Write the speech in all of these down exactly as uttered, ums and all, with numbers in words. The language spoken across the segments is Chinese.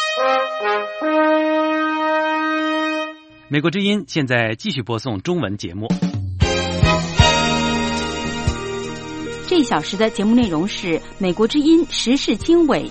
美国之音现在继续播送中文节目。 这一小时的节目内容是美国之音时事经纬。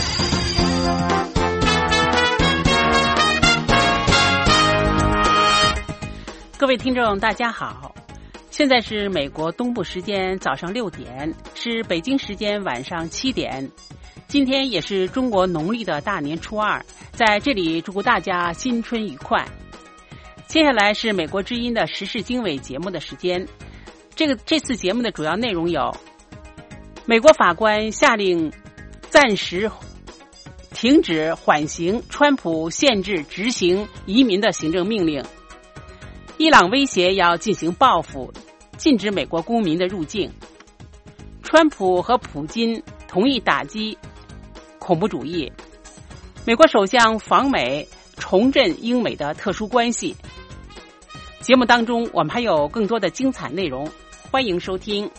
各位听众大家好，现在是美国东部时间早上六点，是北京时间晚上七点。今天也是中国农历的大年初二，在这里祝大家新春愉快。接下来是美国之音的时事经纬节目的时间。这个这次节目的主要内容有：美国法官下令暂时停止缓刑川普限制执行移民的行政命令；伊朗威胁要进行报复，禁止美国公民的入境；川普和普京同意打击恐怖主义；美国首相访美，重振英美的特殊关系。节目当中我们还有更多的精彩内容，欢迎收听。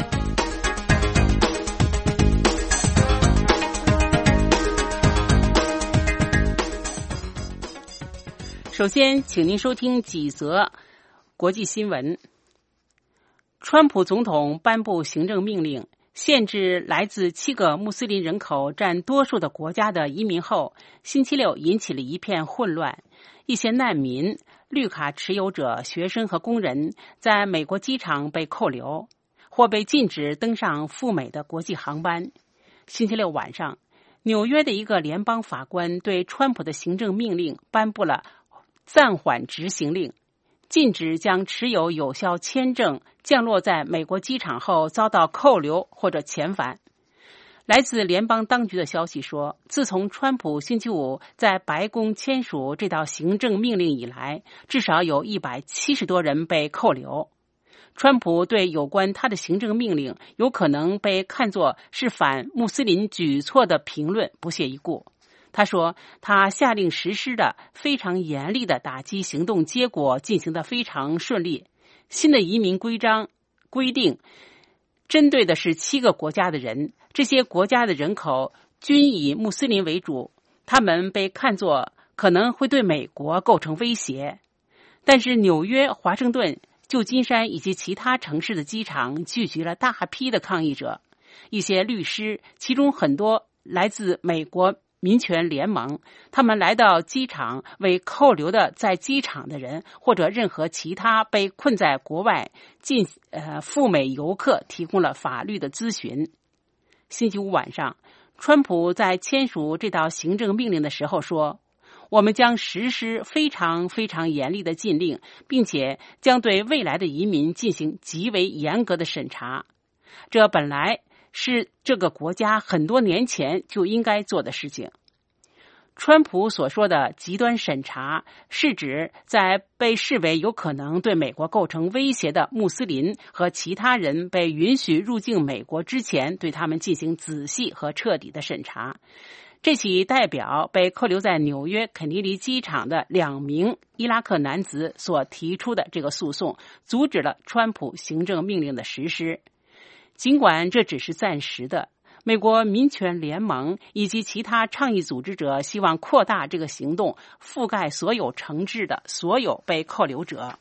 首先请您收听几则国际新闻。川普总统颁布行政命令，限制来自七个穆斯林人口占多数的国家的移民后，星期六引起了一片混乱。一些难民、绿卡持有者、学生和工人在美国机场被扣留，或被禁止登上赴美的国际航班。星期六晚上，纽约的一个联邦法官对川普的行政命令颁布了暂缓执行令，禁止将持有有效签证降落在美国机场后遭到扣留或者遣返。来自联邦当局的消息说，自从川普星期五在白宫签署这道行政命令以来，至少有一百七十多人被扣留。川普对有关他的行政命令有可能被看作是反穆斯林举措的评论不屑一顾。他说，他下令实施的非常严厉的打击行动结果进行得非常顺利。新的移民规章规定针对的是七个国家的人，这些国家的人口均以穆斯林为主，他们被看作可能会对美国构成威胁。但是纽约、华盛顿、旧金山以及其他城市的机场聚集了大批的抗议者。一些律师，其中很多来自美国民权联盟，他们来到机场为扣留的在机场的人或者任何其他被困在国外进呃赴美游客提供了法律的咨询。星期五晚上，川普在签署这道行政命令的时候说，我们将实施非常非常严厉的禁令，并且将对未来的移民进行极为严格的审查。这本来是这个国家很多年前就应该做的事情。川普所说的极端审查，是指在被视为有可能对美国构成威胁的穆斯林和其他人被允许入境美国之前，对他们进行仔细和彻底的审查。这起代表被扣留在纽约肯尼迪机场的两名伊拉克男子所提出的这个诉讼，阻止了川普行政命令的实施。尽管这只是暂时的，美国民权联盟以及其他倡议组织者希望扩大这个行动，覆盖所有惩治的所有被扣留者。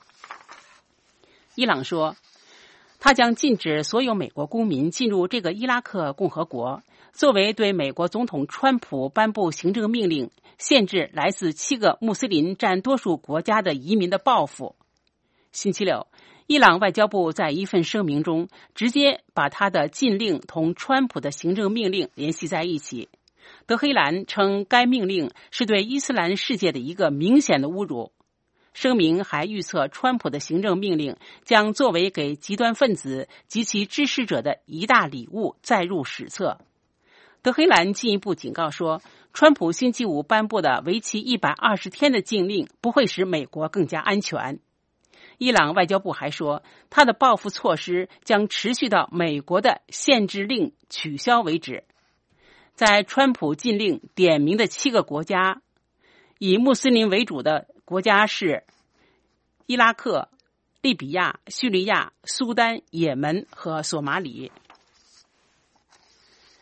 伊朗说，他将禁止所有美国公民进入这个伊拉克共和国，作为对美国总统川普颁布行政命令，限制来自七个穆斯林占多数国家的移民的报复。星期六，伊朗外交部在一份声明中直接把他的禁令同川普的行政命令联系在一起。德黑兰称该命令是对伊斯兰世界的一个明显的侮辱。声明还预测，川普的行政命令将作为给极端分子及其支持者的一大礼物载入史册。德黑兰进一步警告说，川普星期五颁布的为期一百二十天的禁令不会使美国更加安全。伊朗外交部还说，他的报复措施将持续到美国的限制令取消为止。在川普禁令点名的七个国家，以穆斯林为主的国家是伊拉克、利比亚、叙利亚、苏丹、也门和索马里。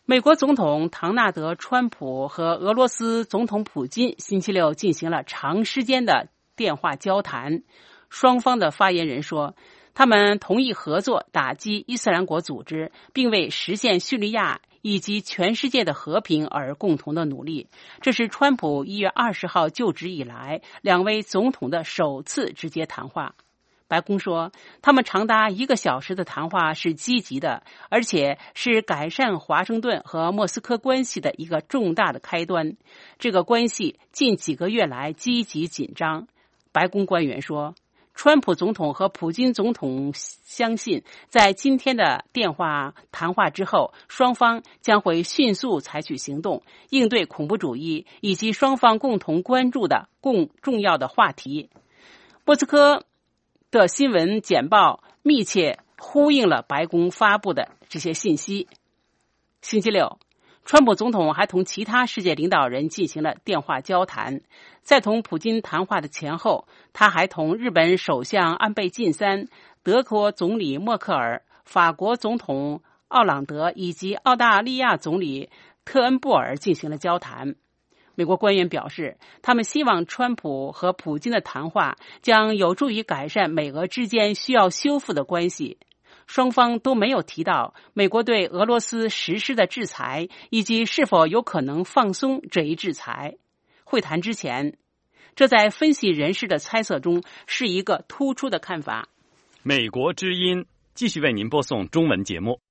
美国总统唐纳德·川普和俄罗斯总统普京星期六进行了长时间的电话交谈。双方的发言人说，他们同意合作打击伊斯兰国组织，并为实现叙利亚以及全世界的和平而共同的努力。这是川普一月二十号就职以来两位总统的首次直接谈话。白宫说，他们长达一个小时的谈话是积极的，而且是改善华盛顿和莫斯科关系的一个重大的开端。这个关系近几个月来积极紧张。白宫官员说，川普总统和普京总统相信，在今天的电话谈话之后，双方将会迅速采取行动，应对恐怖主义以及双方共同关注的共重要的话题。莫斯科的新闻简报密切呼应了白宫发布的这些信息。星期六，川普总统还同其他世界领导人进行了电话交谈。在同普京谈话的前后，他还同日本首相安倍晋三、德国总理默克尔、法国总统奥朗德以及澳大利亚总理特恩布尔进行了交谈。美国官员表示，他们希望川普和普京的谈话将有助于改善美俄之间需要修复的关系。双方都没有提到美国对俄罗斯实施的制裁，以及是否有可能放松这一制裁。会谈之前，这在分析人士的猜测中是一个突出的看法。 美国之音继续为您播送中文节目。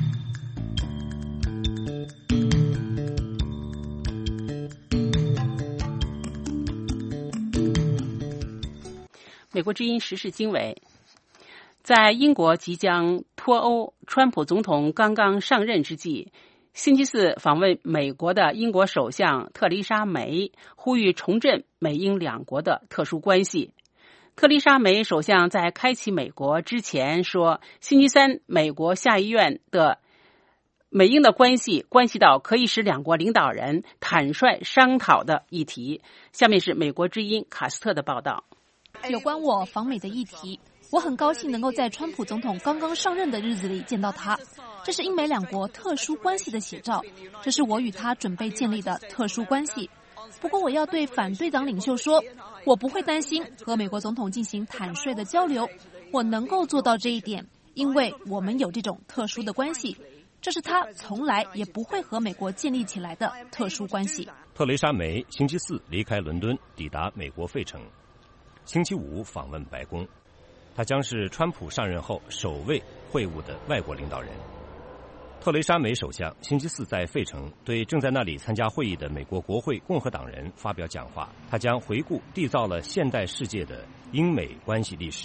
美国之音时事经纬，在英国即将脱欧，川普总统刚刚上任之际，星期四访问美国的英国首相特蕾莎梅呼吁重振美英两国的特殊关系。特蕾莎梅首相在开启美国之前说，星期三美国下议院的美英的关系关系到可以使两国领导人坦率商讨的议题。下面是美国之音卡斯特的报道。 有关我访美的议题，我很高兴能够在川普总统刚刚上任的日子里见到他，这是英美两国特殊关系的写照，这是我与他准备建立的特殊关系。不过我要对反对党领袖说，我不会担心和美国总统进行坦率的交流，我能够做到这一点，因为我们有这种特殊的关系，这是他从来也不会和美国建立起来的特殊关系。 特蕾莎梅星期四离开伦敦，抵达美国费城，星期五访问白宫。他将是川普上任后首位会晤的外国领导人。特蕾莎梅首相星期四在费城对正在那里参加会议的美国国会共和党人发表讲话，他将回顾缔造了现代世界的英美关系历史。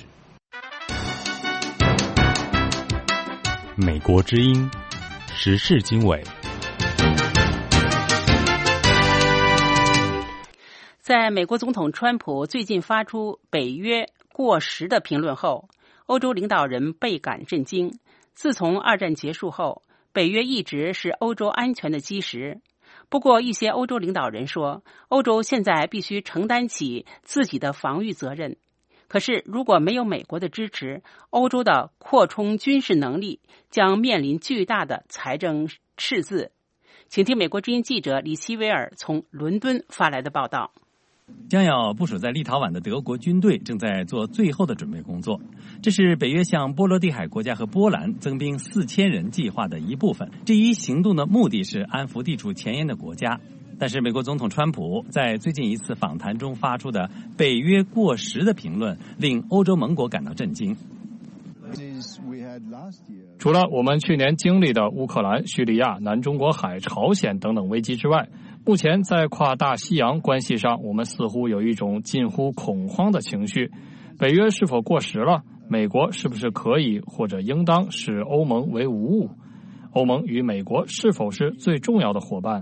美国之音时事经纬。 在美国总统川普最近发出北约过时的评论后，欧洲领导人倍感震惊。自从二战结束后，北约一直是欧洲安全的基石。不过，一些欧洲领导人说，欧洲现在必须承担起自己的防御责任。可是，如果没有美国的支持，欧洲的扩充军事能力将面临巨大的财政赤字。请听美国之音记者李希维尔从伦敦发来的报道。 将要部署在立陶宛的德国军队正在做最后的准备工作，这是北约向波罗的海国家和波兰增兵四千人计划的一部分。这一行动的目的是安抚地处前沿的国家。但是美国总统川普在最近一次访谈中发出的北约过时的评论，令欧洲盟国感到震惊。 除了我们去年经历的乌克兰、叙利亚、南中国海、朝鲜等等危机之外，目前在跨大西洋关系上，我们似乎有一种近乎恐慌的情绪。北约是否过时了？美国是不是可以或者应当视欧盟为无物？欧盟与美国是否是最重要的伙伴？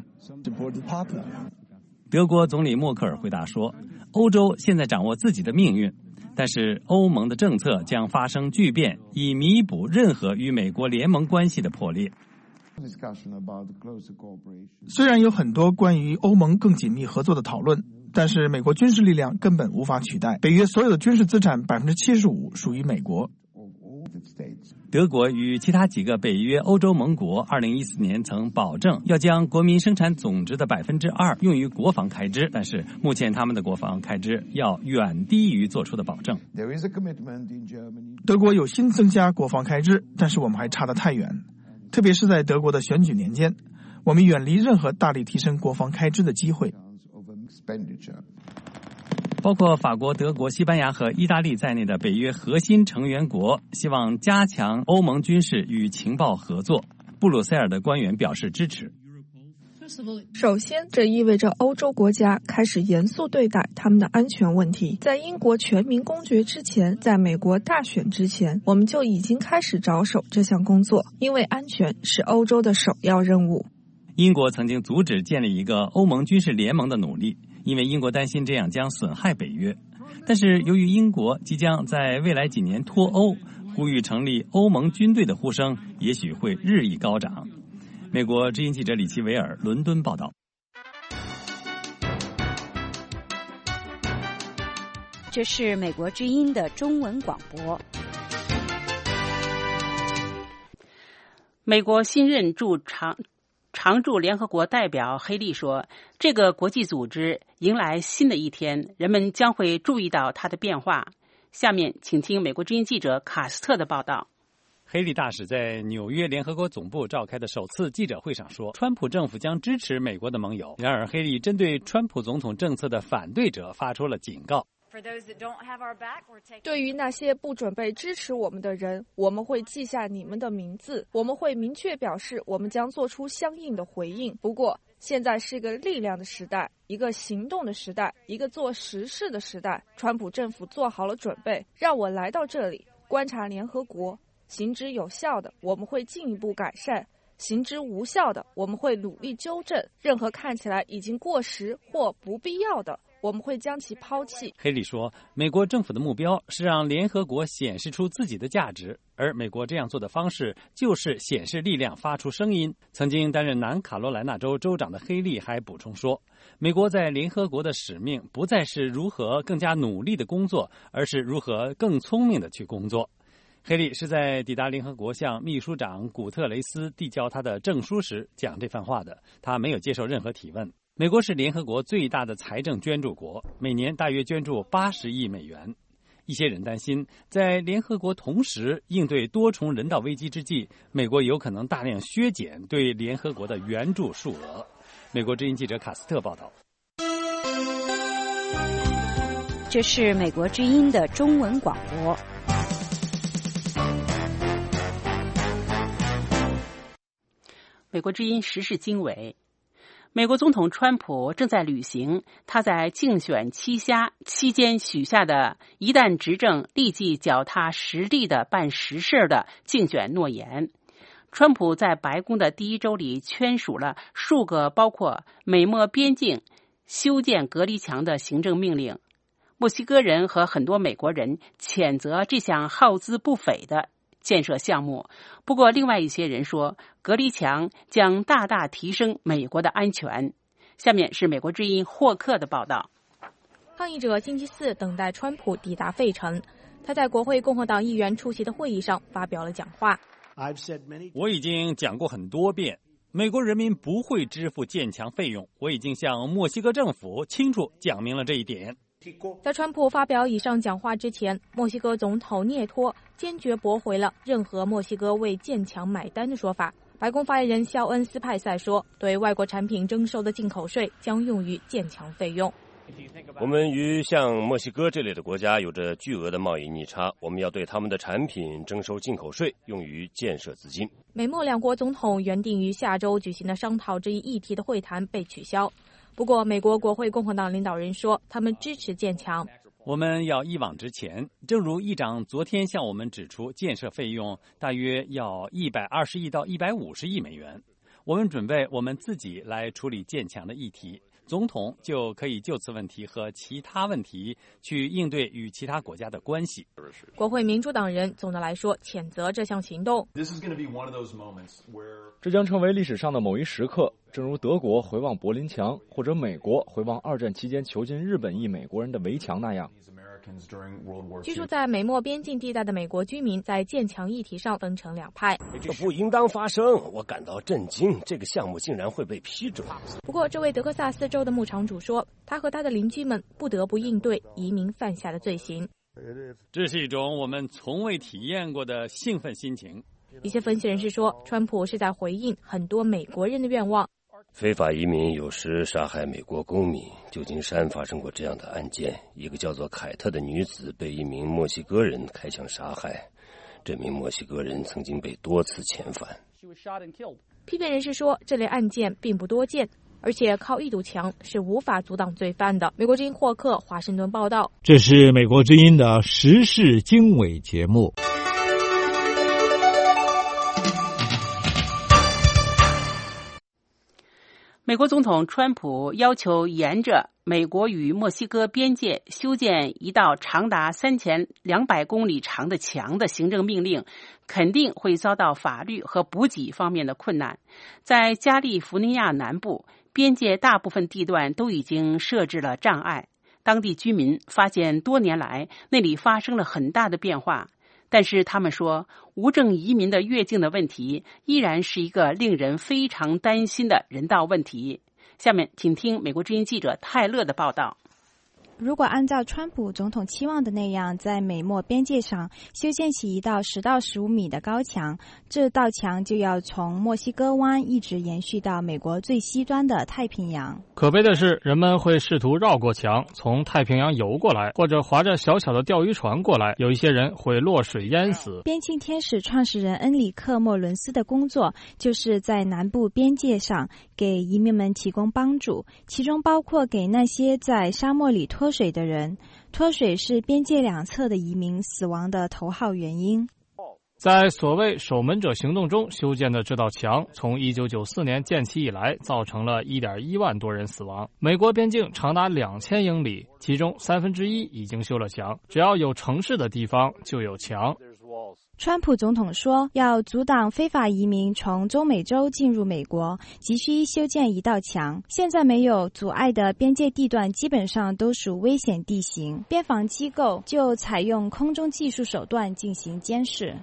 德国总理默克尔回答说，欧洲现在掌握自己的命运，但是欧盟的政策将发生巨变，以弥补任何与美国联盟关系的破裂。 虽然有很多关于欧盟更紧密合作的讨论，但是美国军事力量根本无法取代。北约所有的军事资产百分之七十五属于美国。 德国与其他几个北约欧洲盟国二零一四年曾保证要将国民生产总值的百分之二用于国防开支，但是目前他们的国防开支要远低于做出的保证。 德国有心增加国防开支，但是我们还差得太远，特别是在德国的选举年间，我们远离任何大力提升国防开支的机会。 包括法国、德国、西班牙和意大利在内的北约核心成员国希望加强欧盟军事与情报合作。布鲁塞尔的官员表示支持。 首先，这意味着欧洲国家开始严肃对待他们的安全问题。在英国全民公决之前，在美国大选之前，我们就已经开始着手这项工作，因为安全是欧洲的首要任务。 英国曾经阻止建立一个欧盟军事联盟的努力，因为英国担心这样将损害北约。但是由于英国即将在未来几年脱欧，呼吁成立欧盟军队的呼声也许会日益高涨。美国之音记者李奇维尔伦敦报道。 这是美国之音的中文广播。 美国新任驻常常驻联合国代表黑利说，这个国际组织迎来新的一天，人们将会注意到它的变化。下面请听美国之音记者卡斯特的报道。 黑利大使在纽约联合国总部召开的首次记者会上说，川普政府将支持美国的盟友。然而，黑利针对川普总统政策的反对者发出了警告。 对于那些不准备支持我们的人，我们会记下你们的名字，我们会明确表示我们将做出相应的回应。不过，现在是个力量的时代，一个行动的时代，一个做实事的时代。川普政府做好了准备，让我来到这里观察联合国。行之有效的，我们会进一步改善；行之无效的，我们会努力纠正。任何看起来已经过时或不必要的，我们会将其抛弃。 黑利说，美国政府的目标是让联合国显示出自己的价值，而美国这样做的方式就是显示力量，发出声音。曾经担任南卡罗来纳州州长的黑利还补充说，美国在联合国的使命不再是如何更加努力的工作，而是如何更聪明的去工作。黑利是在抵达联合国向秘书长古特雷斯递交他的证书时讲这番话的，他没有接受任何提问。美国是联合国最大的财政捐助国，每年大约捐助八十亿美元。一些人担心，在联合国同时应对多重人道危机之际，美国有可能大量削减对联合国的援助数额。美国之音记者卡斯特报道。 这是美国之音的中文广播。 美国之音时事经纬。美国总统川普正在履行他在竞选期下期间许下的一旦执政立即脚踏实地的办实事的竞选诺言。川普在白宫的第一周里签署了数个包括美墨边境修建隔离墙的行政命令。墨西哥人和很多美国人谴责这项耗资不菲的建设项目，不过另外一些人说，隔离墙将大大提升美国的安全。下面是美国之音霍克的报道。 抗议者星期四等待川普抵达费城，他在国会共和党议员出席的会议上发表了讲话。 我已经讲过很多遍，美国人民不会支付建墙费用，我已经向墨西哥政府清楚讲明了这一点。 在川普发表以上讲话之前，墨西哥总统涅托坚决驳回了任何墨西哥为建墙买单的说法。白宫发言人肖恩斯派塞说，对外国产品征收的进口税将用于建墙费用。 我们与像墨西哥这类的国家有着巨额的贸易逆差，我们要对他们的产品征收进口税，用于建设资金。 美墨两国总统原定于下周举行的商讨这一议题的会谈被取消。不过，美国国会共和党领导人说，他们支持建墙。 我们要一往直前，正如议长昨天向我们指出，建设费用大约要一百二十亿到一百五十亿美元。我们准备我们自己来处理建墙的议题，总统就可以就此问题和其他问题去应对与其他国家的关系。 国会民主党人总的来说谴责这项行动。 这将成为历史上的某一时刻，正如德国回望柏林墙，或者美国回望二战期间囚禁日本裔美国人的围墙那样。 居住在美墨边境地带的美国居民在建墙议题上分成两派。 这不应当发生，我感到震惊，这个项目竟然会被批准。 不过，这位德克萨斯州的牧场主说，他和他的邻居们不得不应对移民犯下的罪行。 这是一种我们从未体验过的兴奋心情。 一些分析人士说，川普是在回应很多美国人的愿望。 非法移民有时杀害美国公民。旧金山发生过这样的案件，一个叫做凯特的女子被一名墨西哥人开枪杀害。这名墨西哥人曾经被多次遣返。 批评人士说，这类案件并不多见，而且靠一堵墙是无法阻挡罪犯的。美国之音霍克华盛顿报道。 这是美国之音的时事经纬节目。 美国总统川普要求沿着美国与墨西哥边界修建一道长达三千两百公里长的墙的行政命令，肯定会遭到法律和补给方面的困难。在加利福尼亚南部，边界大部分地段都已经设置了障碍。当地居民发现多年来那里发生了很大的变化。但是他们说，无证移民的越境的问题依然是一个令人非常担心的人道问题。下面请听美国之音记者泰勒的报道。 如果按照川普总统期望的那样，在美墨边界上修建起一道十到十五米的高墙，这道墙就要从墨西哥湾一直延续到美国最西端的太平洋。 可悲的是，人们会试图绕过墙，从太平洋游过来，或者划着小小的钓鱼船过来，有一些人会落水淹死。 边境天使创始人恩里克·莫伦斯的工作就是在南部边界上给移民们提供帮助，其中包括给那些在沙漠里脱水的人。脱水是边界两侧的移民死亡的头号原因。 在所谓守门者行动中修建的这道墙，从一九九四年建起以来，造成了 一点一万多人死亡。美国边境长达两千英里，其中三分之一已经修了墙。只要有城市的地方，就有墙。 川普总统说，要阻挡非法移民从中美洲进入美国，急需修建一道墙。现在没有阻碍的边界地段基本上都属危险地形，边防机构就采用空中技术手段进行监视。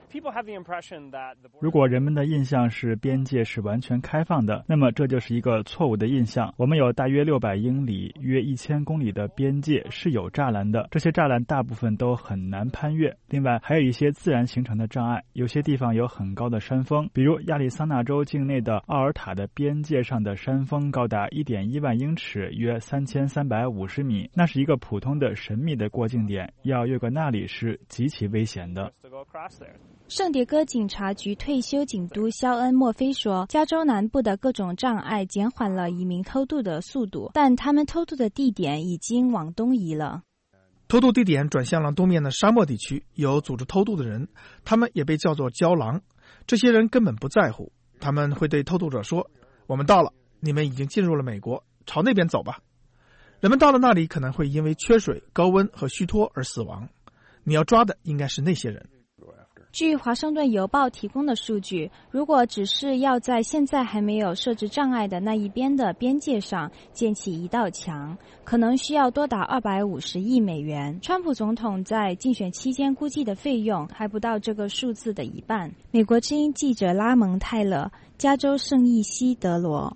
如果人们的印象是边界是完全开放的，那么这就是一个错误的印象。我们有大约六百英里、约一千公里的边界是有栅栏的，这些栅栏大部分都很难攀越。另外，还有一些自然形成的障碍，有些地方有很高的山峰，比如亚利桑那州境内的奥尔塔的边界上的山峰高达 一点一万英尺，约三千三百五十米，那是一个普通的神秘的过境点，要越过那里是极其危险的。 圣迭戈警察局退休警督肖恩·墨菲说，加州南部的各种障碍减缓了移民偷渡的速度，但他们偷渡的地点已经往东移了。 偷渡地点转向了东面的沙漠地区，有组织偷渡的人，他们也被叫做郊狼。这些人根本不在乎，他们会对偷渡者说，我们到了，你们已经进入了美国，朝那边走吧。人们到了那里可能会因为缺水、高温和虚脱而死亡，你要抓的应该是那些人。 据华盛顿邮报提供的数据，如果只是要在现在还没有设置障碍的那一边的边界上建起一道墙，可能需要多达二百五十亿美元。川普总统在竞选期间估计的费用还不到这个数字的一半。美国之音记者拉蒙泰勒，加州圣伊西德罗。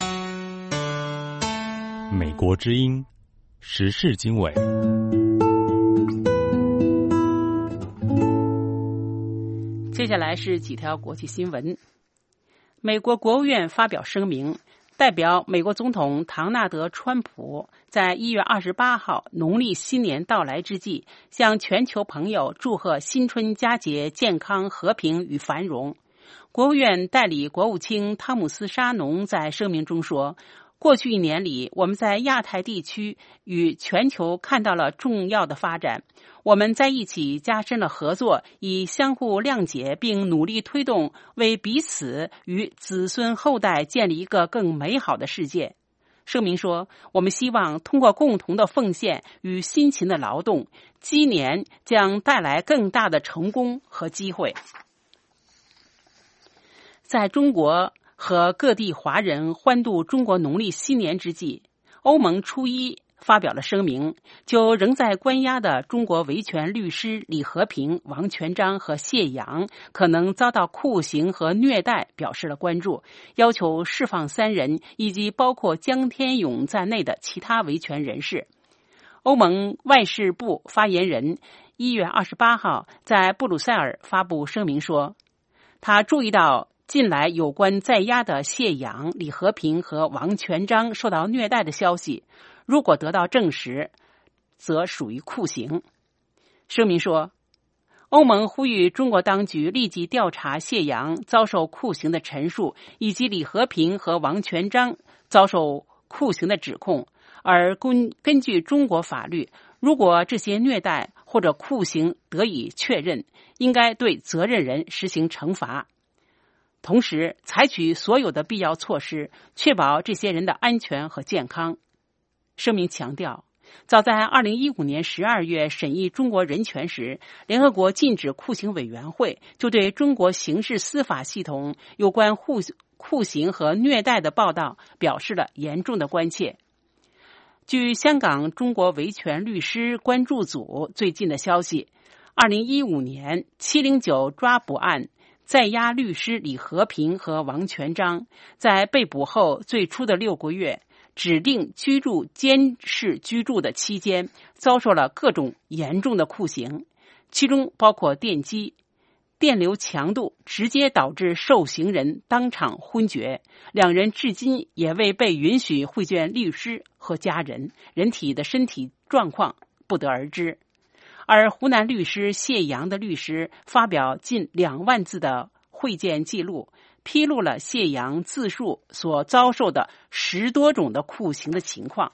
美国之音时事经纬。 接下来是几条国际新闻。美国国务院发表声明，代表美国总统唐纳德·川普在一月二十八号农历新年到来之际，向全球朋友祝贺新春佳节健康、和平与繁荣。国务院代理国务卿汤姆斯·沙农在声明中说，过去一年里，我们在亚太地区与全球看到了重要的发展。我们在一起加深了合作，以相互谅解，并努力推动为彼此与子孙后代建立一个更美好的世界。声明说，我们希望通过共同的奉献与辛勤的劳动，鸡年将带来更大的成功和机会。在中国和各地华人欢度中国农历新年之际，欧盟初一发表了声明，就仍在关押的中国维权律师李和平、王全璋和谢阳可能遭到酷刑和虐待表示了关注，要求释放三人以及包括江天勇在内的其他维权人士。欧盟外事部发言人一月二十八号在布鲁塞尔发布声明说，他注意到近来有关在押的谢阳、李和平和王全璋受到虐待的消息，如果得到证实，则属于酷刑。声明说，欧盟呼吁中国当局立即调查谢阳遭受酷刑的陈述，以及李和平和王全璋遭受酷刑的指控，而根根据中国法律，如果这些虐待或者酷刑得以确认，应该对责任人实行惩罚，同时采取所有的必要措施，确保这些人的安全和健康。声明强调，早在二零一五年十二月审议中国人权时，联合国禁止酷刑委员会就对中国刑事司法系统有关酷酷刑和虐待的报道表示了严重的关切。据香港中国维权律师关注组最近的消息，二零一五年七零九抓捕案在押律师李和平和王全璋在被捕后最初的六个月，指定居住监视居住的期间，遭受了各种严重的酷刑，其中包括电击，电流强度直接导致受刑人当场昏厥，两人至今也未被允许会见律师和家人，人体的身体状况不得而知。而湖南律师谢阳的律师发表近两万字的会见记录，披露了谢阳自述所遭受的十多种的酷刑的情况。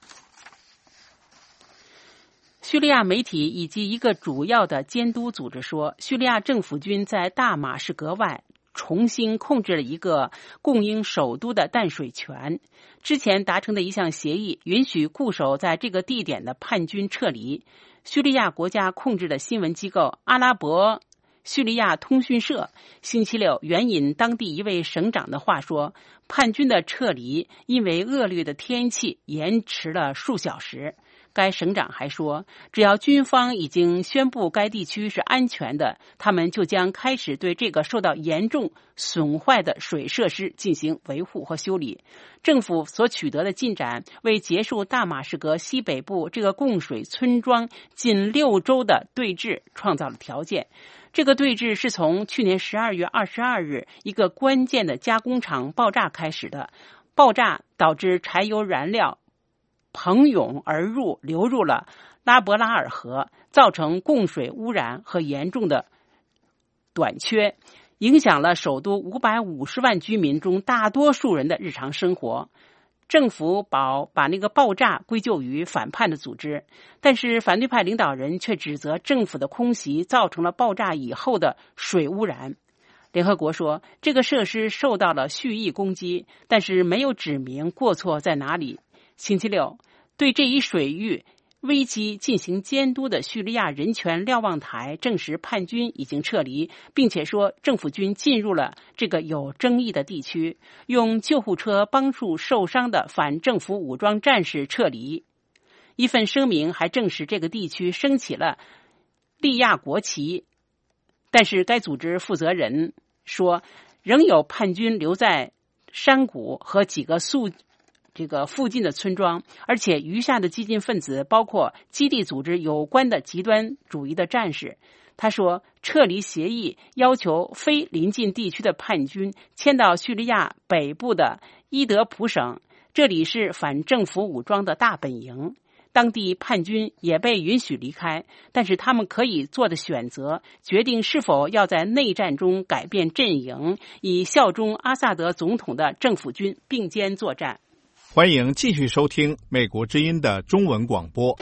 叙利亚媒体以及一个主要的监督组织说，叙利亚政府军在大马士革外重新控制了一个供应首都的淡水泉，之前达成的一项协议允许固守在这个地点的叛军撤离。叙利亚国家控制的新闻机构阿拉伯叙利亚通讯社星期六援引当地一位省长的话说，叛军的撤离因为恶劣的天气延迟了数小时。该省长还说，只要军方已经宣布该地区是安全的，他们就将开始对这个受到严重损坏的水设施进行维护和修理。政府所取得的进展为结束大马士革西北部这个供水村庄近六周的对峙创造了条件。这个对峙是从去年十二月二十二日一个关键的加工厂爆炸开始的，爆炸导致柴油燃料喷涌而入，流入了拉伯拉尔河，造成供水污染和严重的短缺，影响了首都五百五十万居民中大多数人的日常生活。政府把把那个爆炸归咎于反叛的组织，但是反对派领导人却指责政府的空袭造成了爆炸以后的水污染。联合国说，这个设施受到了蓄意攻击，但是没有指明过错在哪里。星期六，对这一水域危机进行监督的叙利亚人权瞭望台证实叛军已经撤离，并且说政府军进入了这个有争议的地区，用救护车帮助受伤的反政府武装战士撤离。一份声明还证实这个地区升起了利亚国旗，但是该组织负责人说，仍有叛军留在山谷和几个宿这个附近的村庄，而且余下的激进分子包括基地组织有关的极端主义的战士。他说，撤离协议要求非邻近地区的叛军迁到叙利亚北部的伊德普省，这里是反政府武装的大本营。当地叛军也被允许离开，但是他们可以做的选择决定是否要在内战中改变阵营，以效忠阿萨德总统的政府军并肩作战。 欢迎继续收听美国之音的中文广播。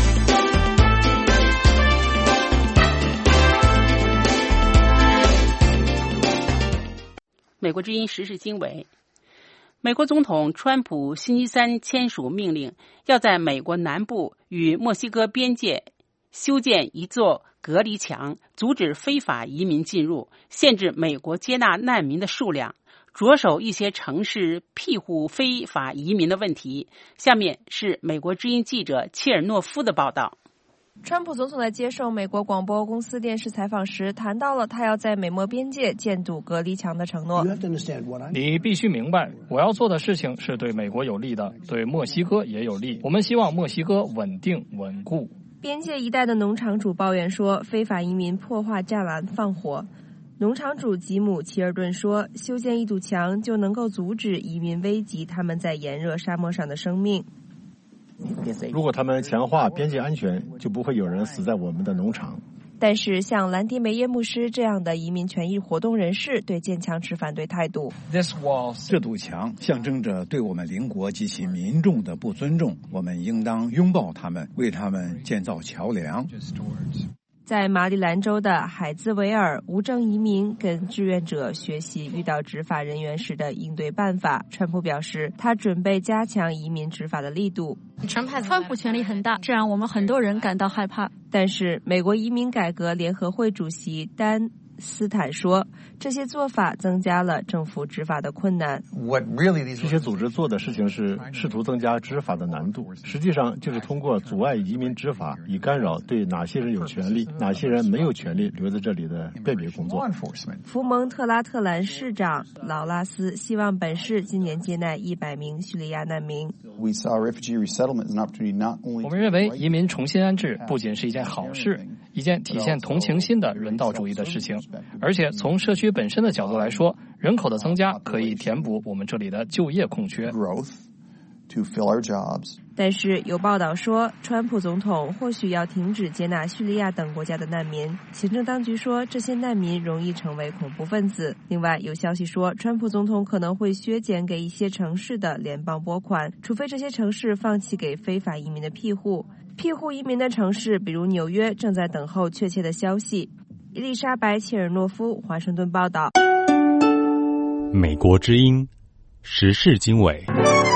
美国之音时事经纬，美国总统川普星期三签署命令，要在美国南部与墨西哥边界修建一座隔离墙，阻止非法移民进入，限制美国接纳难民的数量。 着手一些城市庇护非法移民的问题。下面是美国之音记者切尔诺夫的报道。 川普总统在接受美国广播公司电视采访时谈到了他要在美墨边界建堵隔离墙的承诺。 你必须明白，我要做的事情是对美国有利的，对墨西哥也有利。我们希望墨西哥稳定稳固。 边界一带的农场主抱怨说，非法移民破坏栅栏放火。农场主吉姆·齐尔顿说，修建一堵墙就能够阻止移民危及他们在炎热沙漠上的生命。 如果他们强化边界安全，就不会有人死在我们的农场。 但是像兰迪梅耶牧师这样的移民权益活动人士对建墙持反对态度。 这堵墙象征着对我们邻国及其民众的不尊重，我们应当拥抱他们，为他们建造桥梁。 在马里兰州的海兹维尔，无证移民跟志愿者学习遇到执法人员时的应对办法。川普表示，他准备加强移民执法的力度。 川普权力很大，这让我们很多人感到害怕。 但是，美国移民改革联合会主席丹斯坦说，这些做法增加了政府执法的困难。 这些组织做的事情是试图增加执法的难度，实际上就是通过阻碍移民执法，以干扰对哪些人有权利、哪些人没有权利留在这里的辨别工作。 福蒙特拉特兰市长劳拉斯希望本市今年接纳一百名叙利亚难民。 我们认为移民重新安置不仅是一件好事，一件体现同情心的人道主义的事情，而且从社区本身的角度来说，人口的增加可以填补我们这里的就业空缺。 但是有报道说，川普总统或许要停止接纳叙利亚等国家的难民。行政当局说，这些难民容易成为恐怖分子。另外有消息说，川普总统可能会削减给一些城市的联邦拨款，除非这些城市放弃给非法移民的庇护。庇护移民的城市比如纽约正在等候确切的消息。伊丽莎白·切尔诺夫，华盛顿报道。 美国之音，时事经纬。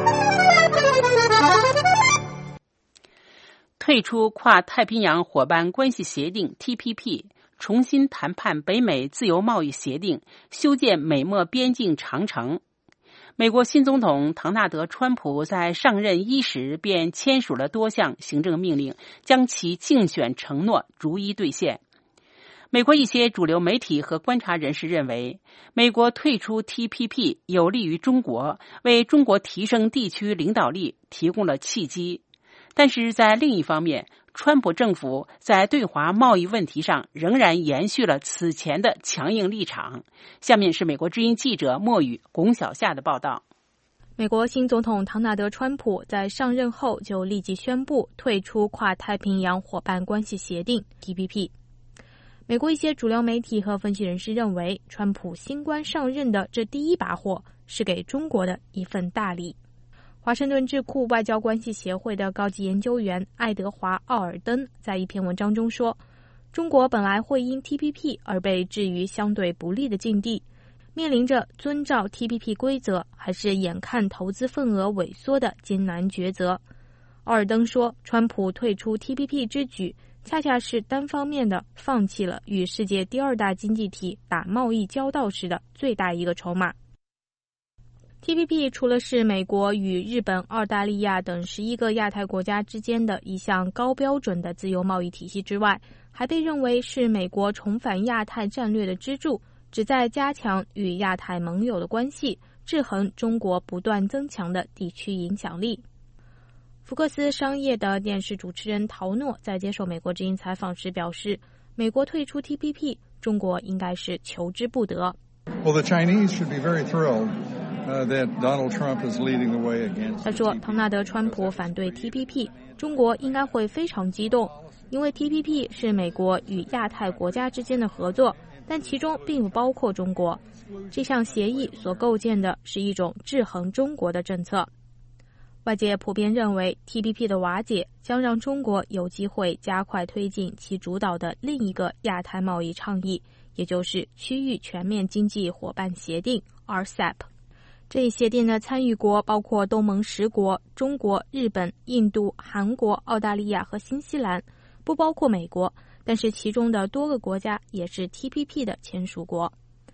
退出跨太平洋伙伴关系协定 T P P， 重新谈判北美自由贸易协定，修建美墨边境长城。美国新总统唐纳德·川普在上任伊始便签署了多项行政命令，将其竞选承诺逐一兑现。美国一些主流媒体和观察人士认为，美国退出 T P P 有利于中国，为中国提升地区领导力提供了契机。但是在另一方面，川普政府在对华贸易问题上仍然延续了此前的强硬立场。下面是美国之音记者莫宇、龚小夏的报道。 美国新总统唐纳德·川普在上任后就立即宣布退出跨太平洋伙伴关系协定 T P P。美国一些主流媒体和分析人士认为，川普新官上任的这第一把火是给中国的一份大礼。华盛顿智库外交关系协会的高级研究员爱德华·奥尔登在一篇文章中说，中国本来会因 T P P 而被置于相对不利的境地，面临着遵照 T P P 规则还是眼看投资份额萎缩的艰难抉择。奥尔登说，川普退出 T P P 之举恰恰是单方面的放弃了与世界第二大经济体打贸易交道时的最大一个筹码。T P P 除了是美国与日本、澳大利亚等十一个亚太国家之间的一项高标准的自由贸易体系之外，还被认为是美国重返亚太战略的支柱，旨在加强与亚太盟友的关系，制衡中国不断增强的地区影响力。福克斯商业的电视主持人陶诺在接受美国之音采访时表示，美国退出 T P P， 中国应该是求之不得。 Well, the Chinese should be very thrilled.Uh, that Donald Trump is leading the way against. 他说，唐纳德·川普反对 T P P， 中国应该会非常激动，因为 T P P 是美国与亚太国家之间的合作，但其中并不包括中国。这项协议所构建的是一种制衡中国的政策。外界普遍认为 T P P 的瓦解将让中国有机会加快推进其主导的另一个亚太贸易倡议，也就是区域全面经济伙伴协定 R C E P。这一协定的参与国包括东盟十国、中国、日本、印度、韩国、澳大利亚和新西兰，不包括美国，但是其中的多个国家也是 T P P 的签署国。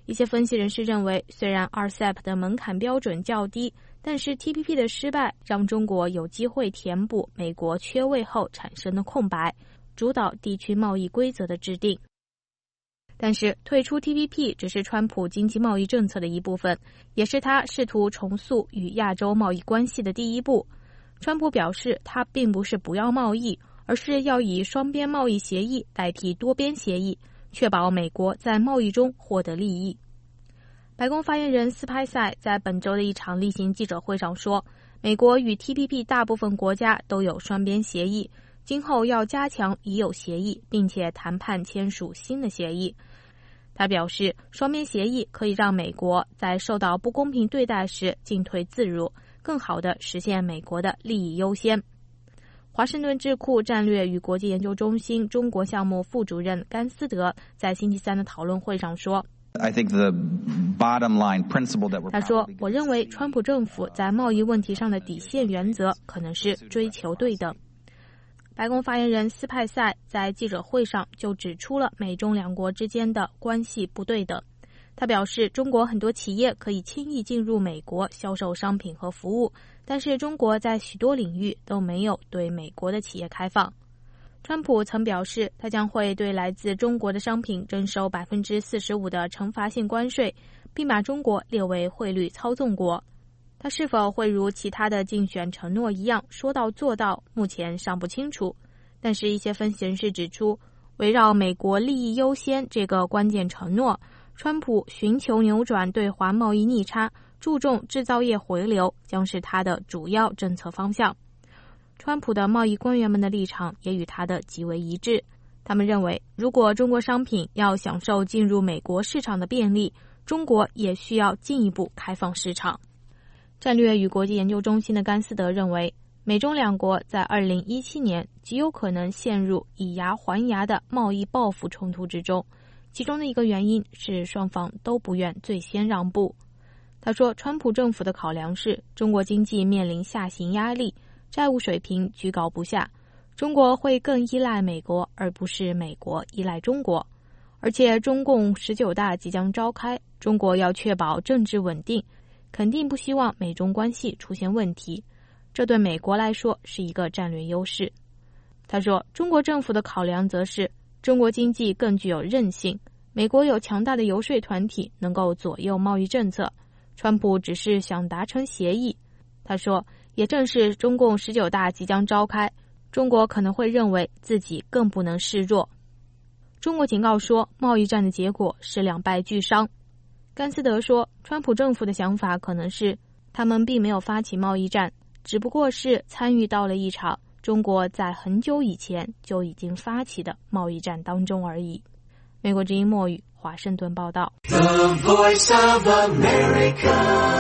一些分析人士认为，虽然 R C E P 的门槛标准较低，但是 T P P 的失败让中国有机会填补美国缺位后产生的空白，主导地区贸易规则的制定。但是退出 T P P 只是川普经济贸易政策的一部分，也是他试图重塑与亚洲贸易关系的第一步。川普表示，他并不是不要贸易，而是要以双边贸易协议代替多边协议，确保美国在贸易中获得利益。白宫发言人斯派塞在本周的一场例行记者会上说，美国与 T P P 大部分国家都有双边协议，今后要加强已有协议，并且谈判签署新的协议。他表示，双边协议可以让美国在受到不公平对待时进退自如，更好地实现美国的利益优先。华盛顿智库战略与国际研究中心中国项目副主任甘斯德在星期三的讨论会上说，他说，我认为川普政府在贸易问题上的底线原则可能是追求对等。白宫发言人斯派塞在记者会上就指出了美中两国之间的关系不对等。他表示，中国很多企业可以轻易进入美国销售商品和服务，但是中国在许多领域都没有对美国的企业开放。川普曾表示，他将会对来自中国的商品征收 百分之四十五 的惩罚性关税，并把中国列为汇率操纵国。他是否会如其他的竞选承诺一样说到做到，目前尚不清楚。但是一些分析人士指出，围绕美国利益优先这个关键承诺，川普寻求扭转对华贸易逆差，注重制造业回流，将是他的主要政策方向。川普的贸易官员们的立场也与他的极为一致，他们认为，如果中国商品要享受进入美国市场的便利，中国也需要进一步开放市场。战略与国际研究中心的甘斯德认为，美中两国在二零一七年极有可能陷入以牙还牙的贸易报复冲突之中，其中的一个原因是双方都不愿最先让步。他说，川普政府的考量是中国经济面临下行压力，债务水平居高不下，中国会更依赖美国，而不是美国依赖中国。而且中共十九大即将召开，中国要确保政治稳定，肯定不希望美中关系出现问题，这对美国来说是一个战略优势。他说，中国政府的考量则是中国经济更具有韧性，美国有强大的游说团体能够左右贸易政策，川普只是想达成协议。他说，也正是中共十九大即将召开，中国可能会认为自己更不能示弱。中国警告说，贸易战的结果是两败俱伤。甘斯德说，川普政府的想法可能是他们并没有发起贸易战，只不过是参与到了一场中国在很久以前就已经发起的贸易战当中而已。美国之音墨语华盛顿报道。 The Voice of America，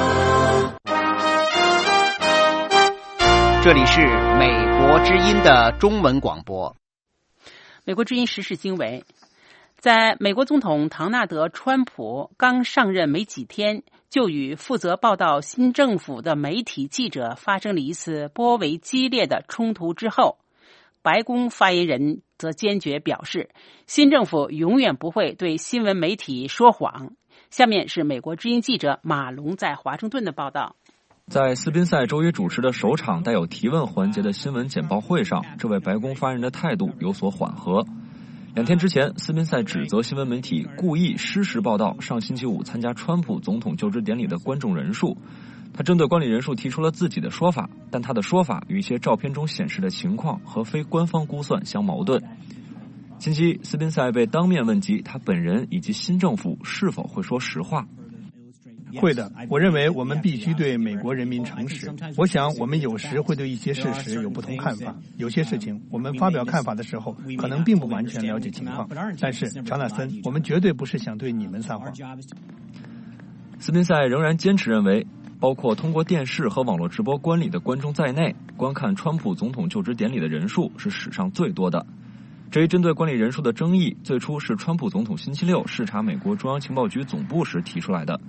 这里是美国之音的中文广播。 美国之音时事经纬，在美国总统唐纳德·川普刚上任没几天，就与负责报道新政府的媒体记者发生了一次颇为激烈的冲突之后，白宫发言人则坚决表示，新政府永远不会对新闻媒体说谎。下面是美国之音记者马龙在华盛顿的报道。 在斯宾塞周一主持的首场带有提问环节的新闻简报会上，这位白宫发言人的态度有所缓和。两天之前，斯宾塞指责新闻媒体故意失实报道上星期五参加川普总统就职典礼的观众人数。他针对观礼人数提出了自己的说法，但他的说法与一些照片中显示的情况和非官方估算相矛盾。近期，斯宾塞被当面问及他本人以及新政府是否会说实话。 会的，我认为我们必须对美国人民诚实。我想我们有时会对一些事实有不同看法，有些事情我们发表看法的时候可能并不完全了解情况，但是乔纳森，我们绝对不是想对你们撒谎。 斯宾塞仍然坚持认为，包括通过电视和网络直播观礼的观众在内，观看川普总统就职典礼的人数是史上最多的。这一针对观礼人数的争议，最初是川普总统星期六视察美国中央情报局总部时提出来的。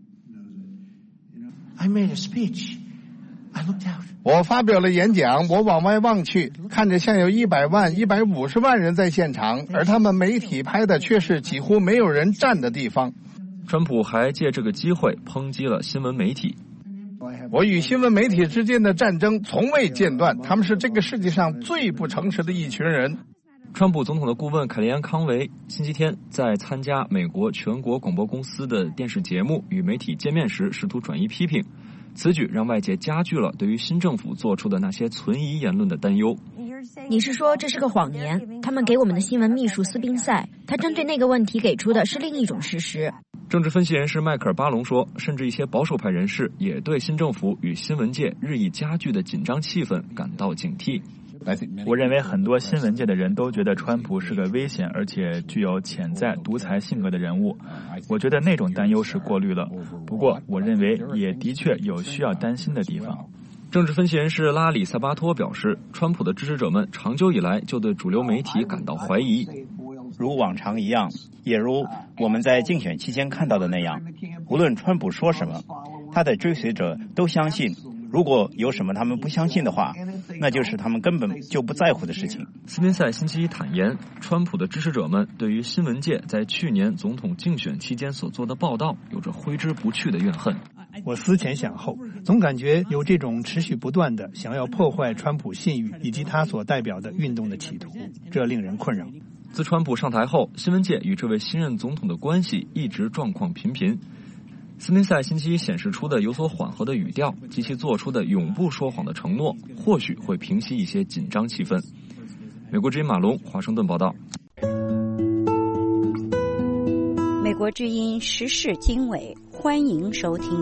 I made a speech. I looked out. 我发表了演讲，我往外望去，看着像有一百万、一百五十万人在现场，而他们媒体拍的却是几乎没有人站的地方。 川普还借这个机会抨击了新闻媒体。 我与新闻媒体之间的战争从未间断，他们是这个世界上最不诚实的一群人。 川普总统的顾问凯利安·康维星期天在参加美国全国广播公司的电视节目与媒体见面时，试图转移批评。此举让外界加剧了对于新政府做出的那些存疑言论的担忧。 你是说这是个谎言？他们给我们的新闻秘书斯宾塞，他针对那个问题给出的是另一种事实。 政治分析人士迈克尔·巴隆说，甚至一些保守派人士也对新政府与新闻界日益加剧的紧张气氛感到警惕。 我认为很多新闻界的人都觉得川普是个危险而且具有潜在独裁性格的人物。我觉得那种担忧是过滤了，不过我认为也的确有需要担心的地方。 政治分析人士拉里·萨巴托表示，川普的支持者们长久以来就对主流媒体感到怀疑。 如往常一样，也如我们在竞选期间看到的那样，无论川普说什么，他的追随者都相信，如果有什么他们不相信的话，那就是他们根本就不在乎的事情。 斯宾塞星期一坦言，川普的支持者们对于新闻界在去年总统竞选期间所做的报道有着挥之不去的怨恨。 我思前想后，总感觉有这种持续不断的想要破坏川普信誉以及他所代表的运动的企图，这令人困扰。 自川普上台后，新闻界与这位新任总统的关系一直状况频频。斯宾塞星期一显示出的有所缓和的语调及其做出的永不说谎的承诺，或许会平息一些紧张气氛。美国之音马龙华盛顿报道。 美国之音时事经纬，欢迎收听。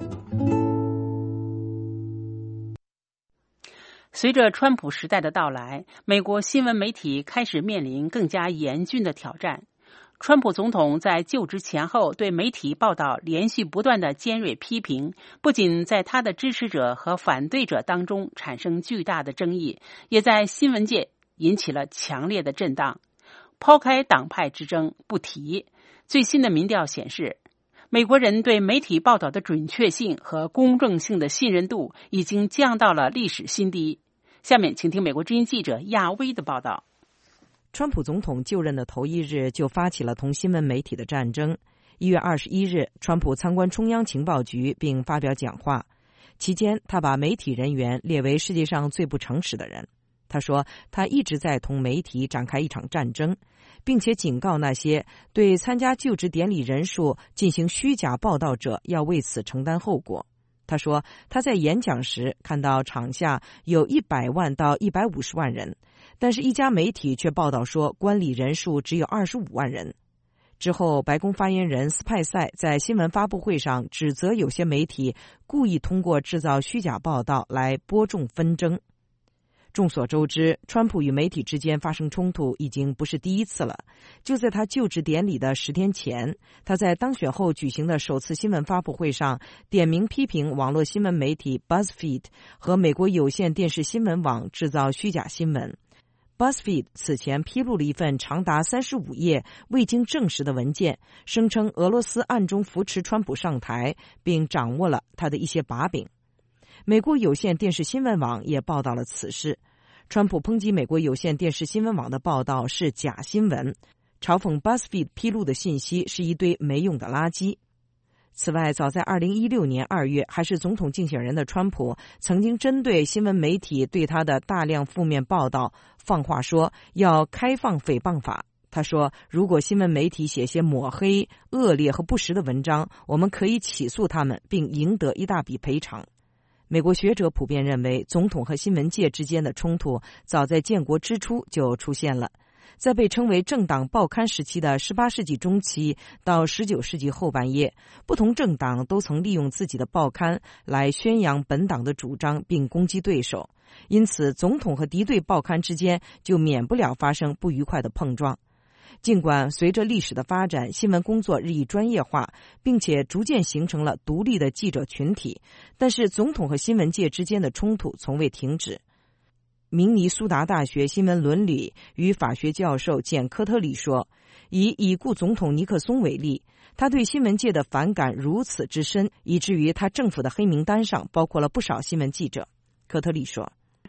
随着川普时代的到来，美国新闻媒体开始面临更加严峻的挑战。川普总统在就职前后对媒体报道连续不断的尖锐批评，不仅在他的支持者和反对者当中产生巨大的争议，也在新闻界引起了强烈的震荡。抛开党派之争不提，最新的民调显示，美国人对媒体报道的准确性和公正性的信任度已经降到了历史新低。下面请听美国之音记者亚威的报道。 川普总统就任的头一日就发起了同新闻媒体的战争。一月二十一日，川普参观中央情报局并发表讲话，期间他把媒体人员列为世界上最不诚实的人。他说，他一直在同媒体展开一场战争，并且警告那些对参加就职典礼人数进行虚假报道者要为此承担后果。他说，他在演讲时看到场下有一百万到一百五十万人，但是一家媒体却报道说观礼人数只有二十五万人。之后，白宫发言人斯派塞在新闻发布会上指责有些媒体故意通过制造虚假报道来播种纷争。众所周知，川普与媒体之间发生冲突已经不是第一次了。就在他就职典礼的十天前，他在当选后举行的首次新闻发布会上点名批评网络新闻媒体 BuzzFeed 和美国有线电视新闻网制造虚假新闻。BuzzFeed 此前披露了一份长达三十五页未经证实的文件，声称俄罗斯暗中扶持川普上台，并掌握了他的一些把柄。美国有线电视新闻网也报道了此事。川普抨击美国有线电视新闻网的报道是假新闻，嘲讽 BuzzFeed 披露的信息是一堆没用的垃圾。此外，早在二零一六年二月，还是总统竞选人的川普曾经针对新闻媒体对他的大量负面报道放话说要开放诽谤法。他说，如果新闻媒体写些抹黑、恶劣和不实的文章，我们可以起诉他们并赢得一大笔赔偿。美国学者普遍认为，总统和新闻界之间的冲突早在建国之初就出现了。在被称为政党报刊时期的十八世纪中期到十九世纪后半叶，不同政党都曾利用自己的报刊来宣扬本党的主张并攻击对手，因此总统和敌对报刊之间就免不了发生不愉快的碰撞。尽管随着历史的发展，新闻工作日益专业化，并且逐渐形成了独立的记者群体，但是总统和新闻界之间的冲突从未停止。明尼苏达大学新闻伦理与法学教授简·科特里说，以已故总统尼克松为例，他对新闻界的反感如此之深，以至于他政府的黑名单上包括了不少新闻记者。科特里说， Through